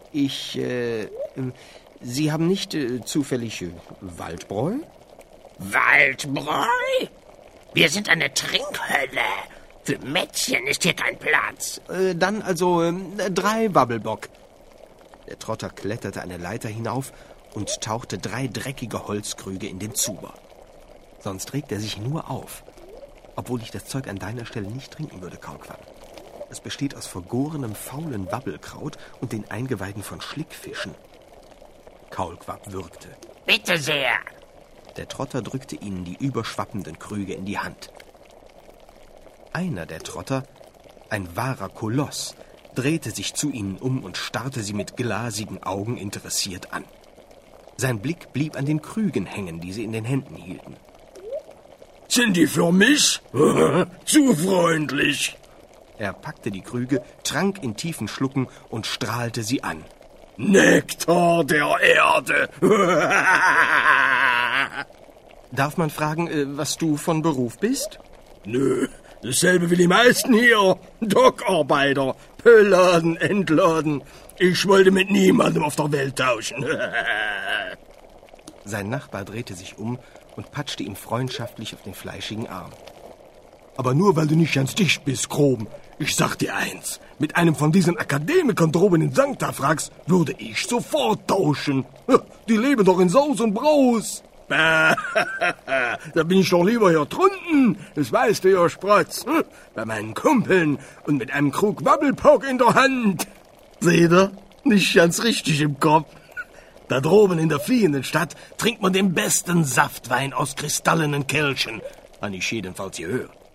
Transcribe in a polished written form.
Sie haben nicht zufällig Waldbräu? Waldbräu? Wir sind eine Trinkhölle. Für Mädchen ist hier kein Platz. Dann also 3 Wabbelbock. Der Trotter kletterte eine Leiter hinauf und tauchte 3 dreckige Holzkrüge in den Zuber. Sonst regt er sich nur auf. Obwohl ich das Zeug an deiner Stelle nicht trinken würde, Kaulquapp. Es besteht aus vergorenem, faulen Wabbelkraut und den Eingeweiden von Schlickfischen. Kaulquapp würgte. Bitte sehr. Der Trotter drückte ihnen die überschwappenden Krüge in die Hand. Einer der Trotter, ein wahrer Koloss, drehte sich zu ihnen um und starrte sie mit glasigen Augen interessiert an. Sein Blick blieb an den Krügen hängen, die sie in den Händen hielten. Sind die für mich? Zu freundlich. Er packte die Krüge, trank in tiefen Schlucken und strahlte sie an. Nektar der Erde. Darf man fragen, was du von Beruf bist? Nö, dasselbe wie die meisten hier. Dockarbeiter, beladen, entladen. Ich wollte mit niemandem auf der Welt tauschen. Sein Nachbar drehte sich um und patschte ihm freundschaftlich auf den fleischigen Arm. Aber nur weil du nicht ganz dicht bist, Groben. Ich sag dir eins, mit einem von diesen Akademikern droben in St. Afrax würde ich sofort tauschen. Die leben doch in Saus und Braus. Da bin ich doch lieber hier drunten, das weißt du ja, Spratz. Bei meinen Kumpeln und mit einem Krug Wabbelpock in der Hand. Seht ihr? Nicht ganz richtig im Kopf. Da droben in der fliehenden Stadt trinkt man den besten Saftwein aus kristallenen Kelchen. Habe ich jedenfalls gehört.